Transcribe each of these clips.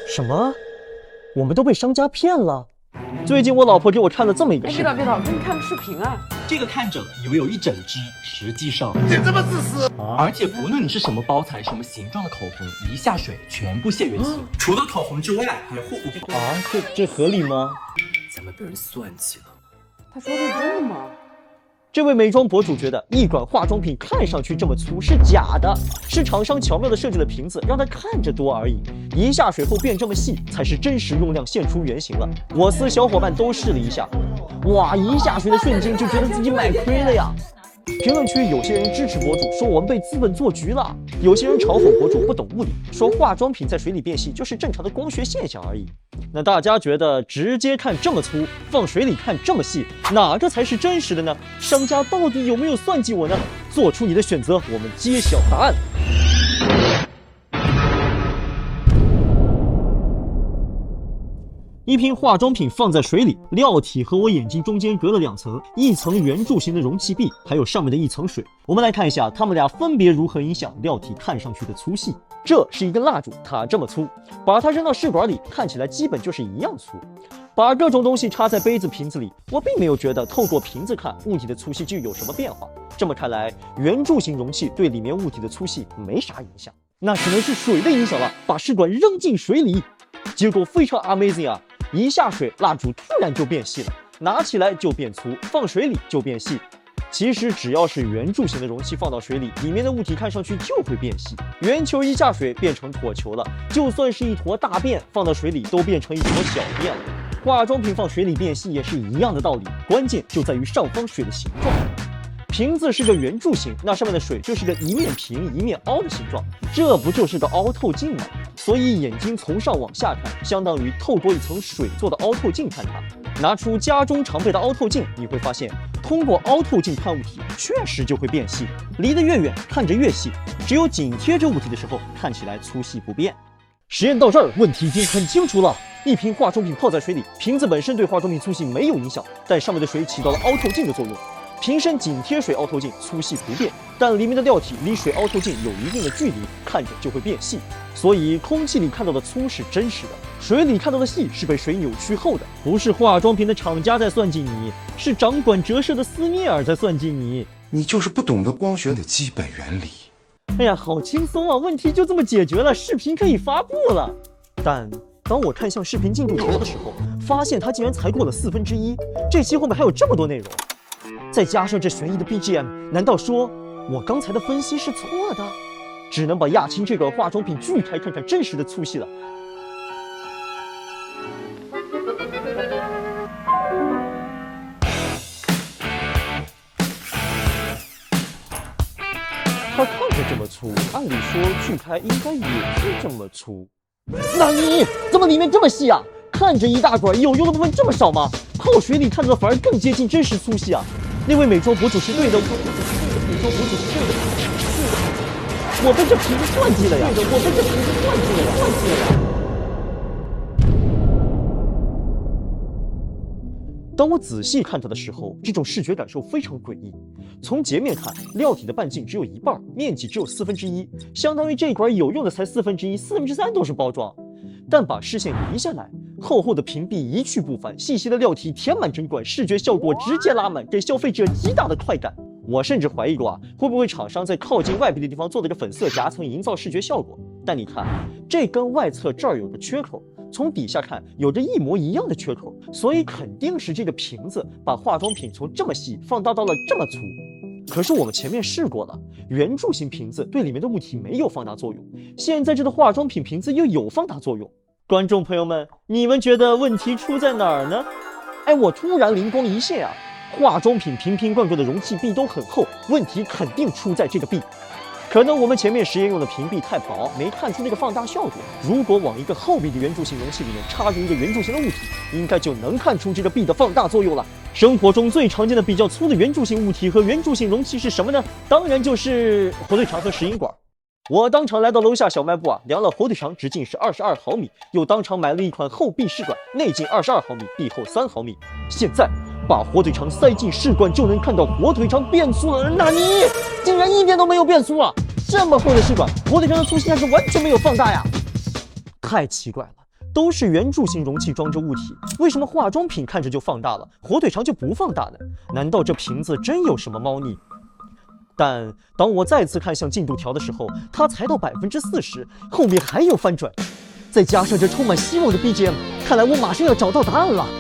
什么？我们都被商家骗了？最近我老婆给我看了这么一个视频。 别导，给你看个视频啊。 这个看着以为有一整支，实际上你这么自私而且不论你是什么包材、什么形状的口红，一下水全部现原形。除了口红之外，还有护肤品。 这合理吗？ 咱们被人算计了。 他说的是真的吗？ 这位美妆博主觉得一管化妆品看上去这么粗是假的，是厂商巧妙地设计了瓶子，让它看着多而已。一下水后变这么细，才是真实用量现出原形了。我司小伙伴都试了一下，哇，一下水的瞬间就觉得自己买亏了呀。评论区有些人支持博主，说我们被资本做局了；有些人嘲讽博主不懂物理，说化妆品在水里变细就是正常的光学现象而已。那大家觉得直接看这么粗，放水里看这么细，哪个才是真实的呢？商家到底有没有算计我呢？做出你的选择，我们揭晓答案。一瓶化妆品放在水里，料体和我眼睛中间隔了2层，一层圆柱形的容器壁，还有上面的一层水。我们来看一下它们俩分别如何影响料体看上去的粗细。这是一根蜡烛，它这么粗，把它扔到试管里，看起来基本就是一样粗。把各种东西插在杯子、瓶子里，我并没有觉得透过瓶子看物体的粗细就有什么变化。这么看来，圆柱形容器对里面物体的粗细没啥影响，那只能是水的影响了。把试管扔进水里，结果非常 amazing 啊！一下水，蜡烛突然就变细了，拿起来就变粗，放水里就变细。其实只要是圆柱形的容器放到水里，里面的物体看上去就会变细。圆球一下水变成椭球了，就算是一坨大便放到水里都变成一坨小便了。化妆品放水里变细也是一样的道理，关键就在于上方水的形状。瓶子是个圆柱形，那上面的水就是个一面平一面凹的形状，这不就是个凹透镜吗？所以眼睛从上往下看，相当于透过一层水做的凹透镜看它。拿出家中常备的凹透镜，你会发现，通过凹透镜看物体，确实就会变细，离得越远，看着越细。只有紧贴着物体的时候，看起来粗细不变。实验到这儿，问题已经很清楚了。一瓶化妆品泡在水里，瓶子本身对化妆品粗细没有影响，但上面的水起到了凹透镜的作用。瓶身紧贴水凹透镜，粗细不变，但里面的料体离水凹透镜有一定的距离，看着就会变细。所以空气里看到的粗是真实的，水里看到的细是被水扭曲后的。不是化妆品的厂家在算计你，是掌管折射的斯涅尔在算计你。 你就是不懂得光学的基本原理。 哎呀，好轻松啊，问题就这么解决了，视频可以发布了。但当我看向视频进度条的时候，发现它竟然才过了1/4，这期后面还有这么多内容。再加上这悬疑的 BGM， 难道说我刚才的分析是错的？只能把亚青这个化妆品锯开看看真实的粗细了。它看着这么粗，按理说锯开应该也是这么粗。那你怎么里面这么细啊？看着一大管，有用的部分这么少吗？泡水里看到的反而更接近真实粗细啊！那位美妆博主是对的，我被这瓶子算计了呀！当我仔细看它的时候，这种视觉感受非常诡异。从截面看，料体的半径只有一半，面积只有1/4，相当于这管有用的才1/4，3/4都是包装。但把视线移下来，厚厚的屏蔽一去不返，细细的料体填满整管，视觉效果直接拉满，给消费者极大的快感。我甚至怀疑过会不会厂商在靠近外壁的地方做了个粉色夹层，营造视觉效果。但你看，这根外侧这儿有个缺口，从底下看有着一模一样的缺口，所以肯定是这个瓶子把化妆品从这么细放大到了这么粗。可是我们前面试过了，圆柱形瓶子对里面的物体没有放大作用，现在这个化妆品瓶子又有放大作用。观众朋友们，你们觉得问题出在哪儿呢？哎，我突然灵光一现啊！化妆品瓶瓶罐罐的容器壁都很厚，问题肯定出在这个壁。可能我们前面实验用的屏蔽太薄，没看出那个放大效果。如果往一个厚壁的圆柱形容器里面插入一个圆柱形的物体，应该就能看出这个壁的放大作用了。生活中最常见的比较粗的圆柱形物体和圆柱形容器是什么呢？当然就是火腿肠和石英管。我当场来到楼下小卖部量了火腿肠直径是22毫米，又当场买了一款厚壁试管，内径22毫米，壁厚3毫米。现在把火腿肠塞进试管就能看到火腿肠变粗了。那你竟然一点都没有变粗啊！这么厚的试管，火腿肠的粗细还是完全没有放大呀！太奇怪了， 都是圆柱形容器装着物体，为什么化妆品看着就放大了，火腿肠就不放大呢？难道这瓶子真有什么猫腻？但当我再次看向进度条的时候，它才到40%，后面还有翻转。再加上这充满希望的 BGM， 看来我马上要找到答案了。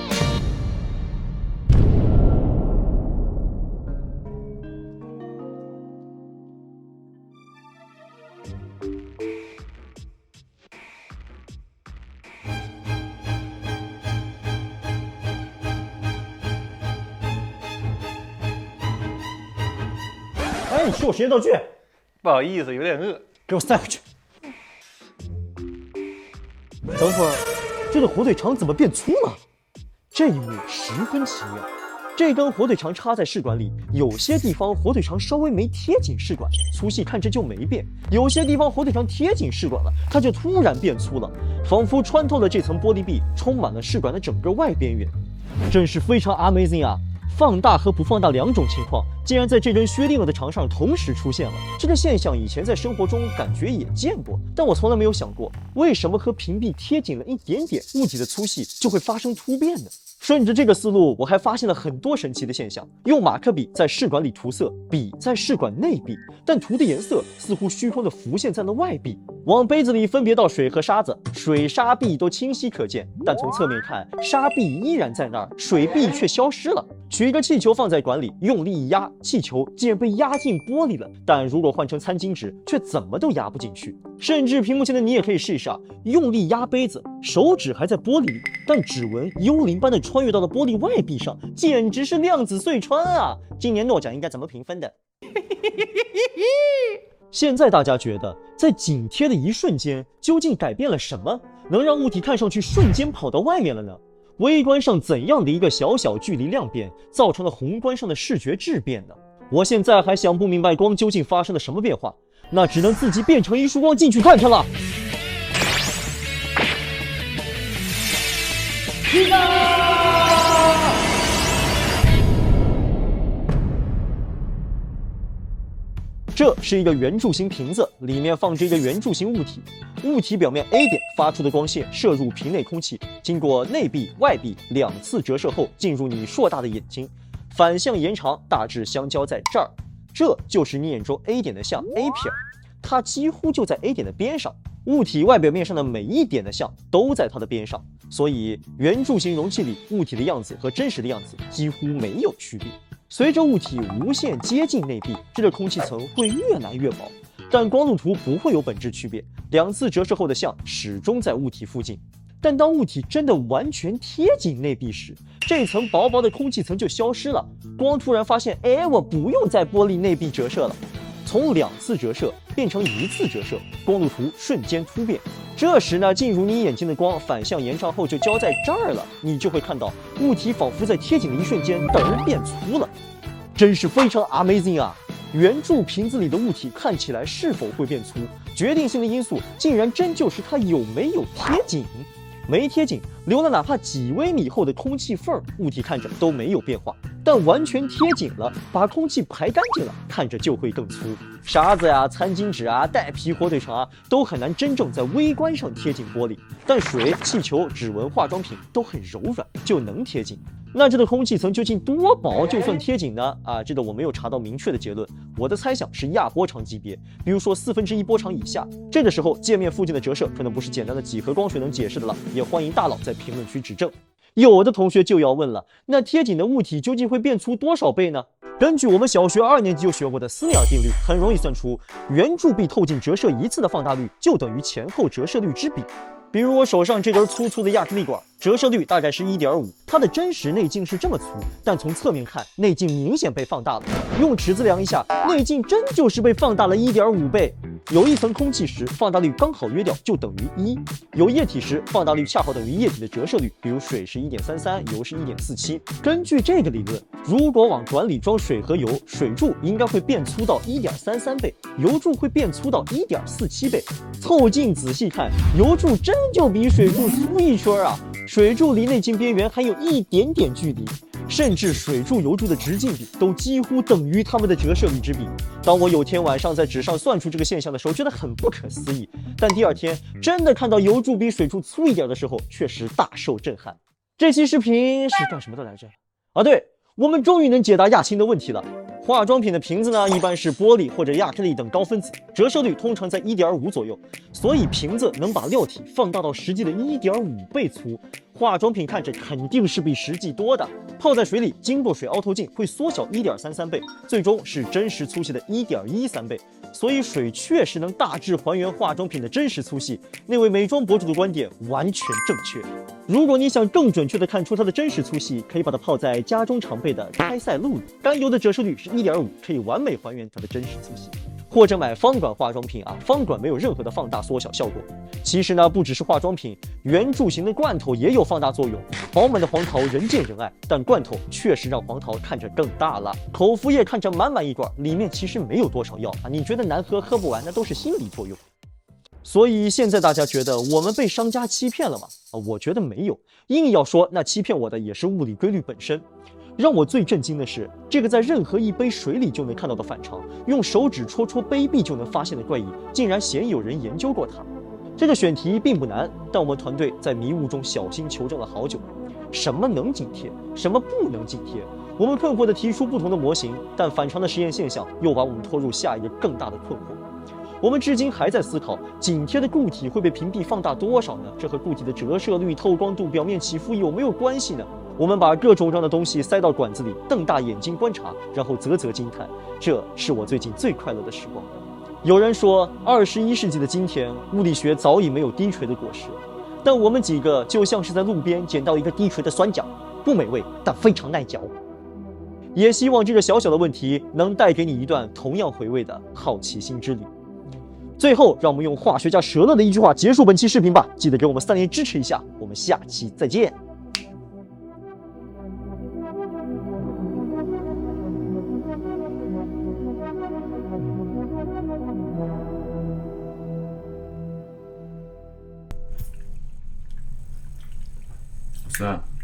哎，你吃我实验道具， 不好意思，有点饿。 给我塞回去。等会儿，这个火腿肠怎么变粗了？这一幕十分奇妙。这根火腿肠插在试管里，有些地方火腿肠稍微没贴紧试管，粗细看着就没变；有些地方火腿肠贴紧试管了，它就突然变粗了，仿佛穿透了这层玻璃壁，充满了试管的整个外边缘。真是非常 amazing 啊！放大和不放大两种情况，竟然在这根薛定谔的肠上同时出现了。这个现象以前在生活中感觉也见过，但我从来没有想过，为什么和屏蔽贴紧了一点点，物体的粗细就会发生突变呢？顺着这个思路，我还发现了很多神奇的现象。用马克笔在试管里涂色，笔在试管内壁，但涂的颜色似乎虚空的浮现在了外壁。往杯子里分别倒水和沙子，水沙壁都清晰可见，但从侧面看，沙壁依然在那儿，水壁却消失了。取一个气球放在管里，用力一压，气球竟然被压进玻璃了。但如果换成餐巾纸，却怎么都压不进去。甚至屏幕前的你也可以试一试，用力压杯子，手指还在玻璃里，但指纹幽灵般的穿越到了玻璃外壁上，简直是量子隧穿啊！今年诺奖应该怎么评分的？现在大家觉得，在紧贴的一瞬间，究竟改变了什么，能让物体看上去瞬间跑到外面了呢？微观上怎样的一个小小距离量变，造成了宏观上的视觉质变呢？我现在还想不明白光究竟发生了什么变化，那只能自己变成一束光进去看看了。这是一个圆柱形瓶子，里面放着一个圆柱形物体。物体表面 A 点发出的光线射入瓶内空气，经过内壁、外壁2次折射后进入你硕大的眼睛，反向延长，大致相交在这儿。这就是你眼中 A 点的像 A 撇，它几乎就在 A 点的边上。物体外表面上的每一点的像都在它的边上，所以圆柱形容器里物体的样子和真实的样子几乎没有区别。随着物体无限接近内壁，这个空气层会越来越薄，但光路图不会有本质区别，2次折射后的像始终在物体附近。但当物体真的完全贴紧内壁时，这层薄薄的空气层就消失了，光突然发现，哎，我不用在玻璃内壁折射了。从2次折射变成1次折射，光路图瞬间突变。这时呢，进入你眼睛的光反向延长后就交在这儿了，你就会看到物体仿佛在贴紧的一瞬间等儿变粗了，真是非常 amazing 啊！圆柱瓶子里的物体看起来是否会变粗，决定性的因素竟然真就是它有没有贴紧。没贴紧，留了哪怕几微米厚的空气缝，物体看着都没有变化。但完全贴紧了，把空气排干净了，看着就会更粗。沙子呀、餐巾纸啊、带皮火腿肠啊，都很难真正在微观上贴紧玻璃。但水、气球、指纹、化妆品都很柔软，就能贴紧。那这个空气层究竟多薄就算贴紧呢？这个我没有查到明确的结论，我的猜想是亚波长级别，比如说1/4波长以下。这个时候界面附近的折射可能不是简单的几何光学能解释的了，也欢迎大佬在评论区指正。有的同学就要问了，那贴紧的物体究竟会变粗多少倍呢？根据我们小学2年级就学过的斯内尔定律，很容易算出圆柱壁透镜折射1次的放大率就等于前后折射率之比。比如我手上这根粗粗的亚克力管，折射率大概是1.5，它的真实内径是这么粗，但从侧面看，内径明显被放大了。用尺子量一下，内径真就是被放大了1.5倍。有一层空气时，放大率刚好约掉，就等于1；有液体时，放大率恰好等于液体的折射率，比如水是1.33，油是1.47。根据这个理论，如果往管里装水和油，水柱应该会变粗到1.33倍，油柱会变粗到1.47倍。凑近仔细看，油柱真就比水柱粗一圈啊！水柱离内径边缘还有一点点距离。 甚至水柱、油柱的直径比都几乎等于它们的折射率之比。当我有天晚上在纸上算出这个现象的时候，觉得很不可思议，但第二天真的看到油柱比水柱粗一点的时候，确实大受震撼。这期视频是干什么的来着？啊，对，我们终于能解答亚青的问题了。化妆品的瓶子呢，一般是玻璃或者亚克力等高分子，折射率通常在 1.5 左右，所以瓶子能把料体放大到实际的 1.5 倍粗。化妆品看着肯定是比实际多的，泡在水里经过水凹透镜会缩小 1.33 倍，最终是真实粗细的 1.13 倍。所以水确实能大致还原化妆品的真实粗细。那位美妆博主的观点完全正确。如果你想更准确地看出它的真实粗细，可以把它泡在家中常备的开塞露里，甘油的折射率是 1.5， 可以完美还原它的真实粗细。或者买方管化妆品啊，方管没有任何的放大缩小效果。其实呢，不只是化妆品，圆柱形的罐头也有放大作用。饱满的黄桃人见人爱，但罐头确实让黄桃看着更大了。口服液看着满满一罐，里面其实没有多少药啊，你觉得难喝喝不完，那都是心理作用。所以现在大家觉得我们被商家欺骗了吗？我觉得没有。硬要说，那欺骗我的也是物理规律本身。让我最震惊的是，这个在任何一杯水里就能看到的反常，用手指戳戳杯壁就能发现的怪异，竟然鲜有人研究过它。这个选题并不难，但我们团队在迷雾中小心求证了好久。什么能紧贴，什么不能紧贴？我们困惑地提出不同的模型，但反常的实验现象又把我们拖入下一个更大的困惑。我们至今还在思考，紧贴的固体会被屏蔽放大多少呢？这和固体的折射率、透光度、表面起伏有没有关系呢？我们把各种各样的东西塞到管子里，瞪大眼睛观察，然后啧啧惊叹。这是我最近最快乐的时光。有人说，21世纪的今天，物理学早已没有低垂的果实，但我们几个就像是在路边捡到一个低垂的酸角，不美味，但非常耐嚼。也希望这个小小的问题能带给你一段同样回味的好奇心之旅。最后，让我们用化学家舍勒的一句话结束本期视频吧，记得给我们3连支持一下，我们下期再见。 3